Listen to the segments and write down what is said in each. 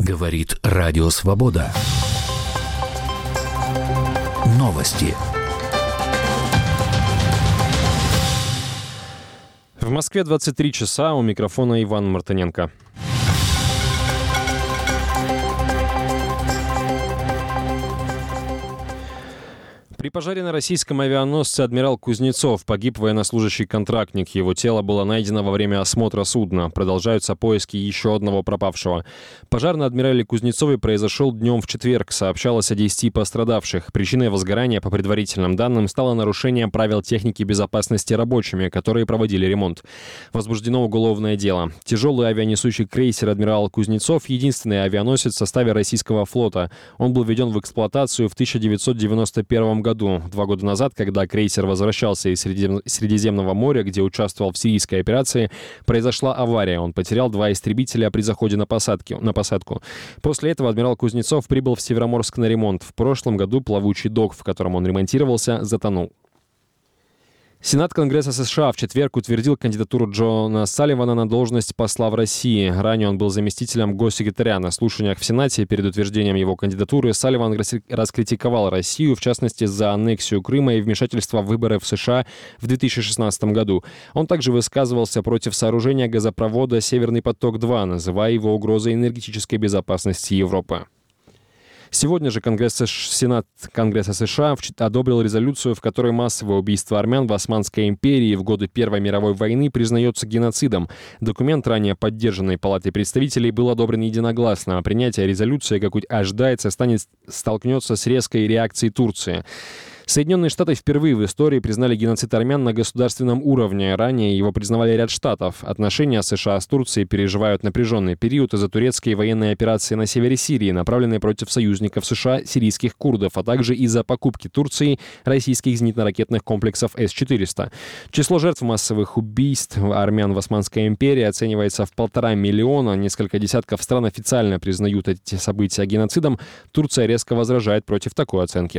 Говорит Радио Свобода. Новости. В Москве 23 часа, у микрофона Иван Мартыненко. При пожаре на российском авианосце «Адмирал Кузнецов» погиб военнослужащий-контрактник. Его тело было найдено во время осмотра судна. Продолжаются поиски еще одного пропавшего. Пожар на «Адмирале Кузнецове» произошел днем в четверг. Сообщалось о 10 пострадавших. Причиной возгорания, по предварительным данным, стало нарушение правил техники безопасности рабочими, которые проводили ремонт. Возбуждено уголовное дело. Тяжелый авианесущий крейсер «Адмирал Кузнецов» — единственный авианосец в составе российского флота. Он был введен в эксплуатацию в 1991 году. 2 года назад, когда крейсер возвращался из Средиземного моря, где участвовал в сирийской операции, произошла авария. Он потерял 2 истребителя при заходе на посадку. После этого «Адмирал Кузнецов» прибыл в Североморск на ремонт. В прошлом году плавучий док, в котором он ремонтировался, затонул. Сенат Конгресса США в четверг утвердил кандидатуру Джона Салливана на должность посла в России. Ранее он был заместителем госсекретаря. На слушаниях в Сенате перед утверждением его кандидатуры Салливан раскритиковал Россию, в частности, за аннексию Крыма и вмешательство в выборы в США в 2016 году. Он также высказывался против сооружения газопровода «Северный поток-2», называя его угрозой энергетической безопасности Европы. Сегодня же Сенат Конгресса США одобрил резолюцию, в которой массовое убийство армян в Османской империи в годы Первой мировой войны признается геноцидом. Документ, ранее поддержанный Палатой представителей, был одобрен единогласно, а принятие резолюции, как ожидается, столкнется с резкой реакцией Турции. Соединенные Штаты впервые в истории признали геноцид армян на государственном уровне. Ранее его признавали ряд штатов. Отношения США с Турцией переживают напряженный период из-за турецкой военной операции на севере Сирии, направленной против союзников США, сирийских курдов, а также из-за покупки Турцией российских зенитно-ракетных комплексов С-400. Число жертв массовых убийств армян в Османской империи оценивается в 1,5 миллиона. Несколько десятков стран официально признают эти события геноцидом. Турция резко возражает против такой оценки.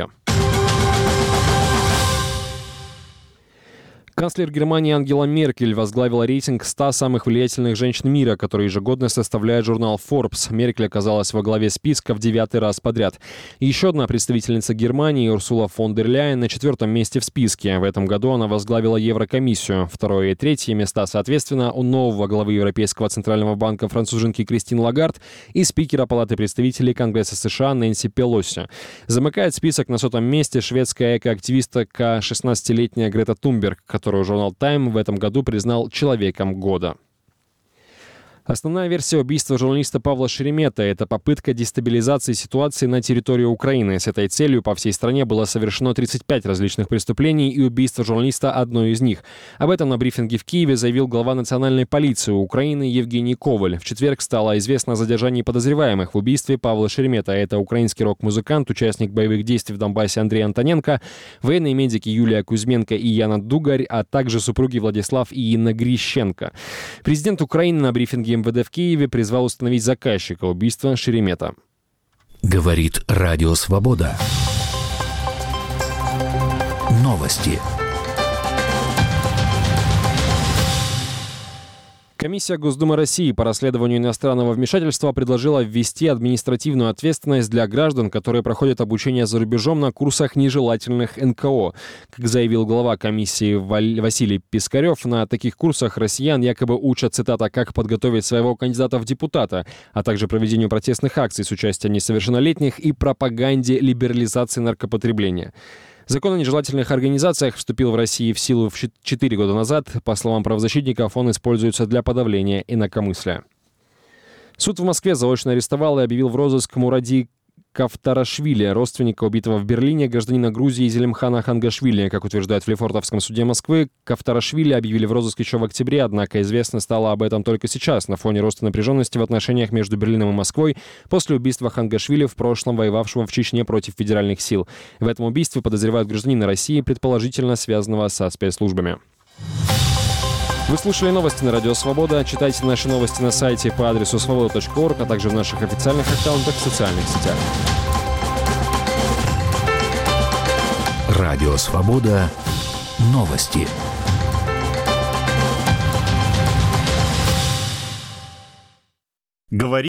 Канцлер Германии Ангела Меркель возглавила рейтинг 100 самых влиятельных женщин мира, который ежегодно составляет журнал Forbes. Меркель оказалась во главе списка в 9-й раз подряд. Еще одна представительница Германии, Урсула фон дер Ляйен, на 4-м месте в списке. В этом году она возглавила Еврокомиссию. 2-е и 3-е места, соответственно, у нового главы Европейского центрального банка француженки Кристин Лагард и спикера Палаты представителей Конгресса США Нэнси Пелоси. Замыкает список на 100-м месте шведская экоактивистка 16-летняя Грета Тунберг, которую журнал Time в этом году признал человеком года. Основная версия убийства журналиста Павла Шеремета – это попытка дестабилизации ситуации на территории Украины. С этой целью по всей стране было совершено 35 различных преступлений, и убийство журналиста – одно из них. Об этом на брифинге в Киеве заявил глава национальной полиции Украины Евгений Коваль. В четверг стало известно о задержании подозреваемых в убийстве Павла Шеремета. Это украинский рок-музыкант, участник боевых действий в Донбассе Андрей Антоненко, военные медики Юлия Кузьменко и Яна Дугарь, а также супруги Владислав и Инна Грищенко. Президент Украины на брифинге МВД в Киеве призвал установить заказчика убийства Шеремета. Говорит Радио Свобода. Новости. Комиссия Госдумы России по расследованию иностранного вмешательства предложила ввести административную ответственность для граждан, которые проходят обучение за рубежом на курсах нежелательных НКО. Как заявил глава комиссии Василий Пискарев, на таких курсах россиян якобы учат, цитата, «как подготовить своего кандидата в депутаты», а также проведению протестных акций с участием несовершеннолетних и пропаганде либерализации наркопотребления. Закон о нежелательных организациях вступил в России в силу 4 года назад. По словам правозащитников, он используется для подавления инакомыслия. Суд в Москве заочно арестовал и объявил в розыск Муради Кавтарашвили, родственника убитого в Берлине гражданина Грузии Зелимхана Хангашвили. Как утверждают в Лефортовском суде Москвы, Кавтарашвили объявили в розыск еще в октябре, однако известно стало об этом только сейчас, на фоне роста напряженности в отношениях между Берлином и Москвой после убийства Хангашвили, в прошлом воевавшего в Чечне против федеральных сил. В этом убийстве подозревают гражданина России, предположительно связанного со спецслужбами. Вы слушали новости на Радио Свобода. Читайте наши новости на сайте по адресу svoboda.org, а также в наших официальных аккаунтах в социальных сетях. Радио Свобода. Новости. Говори.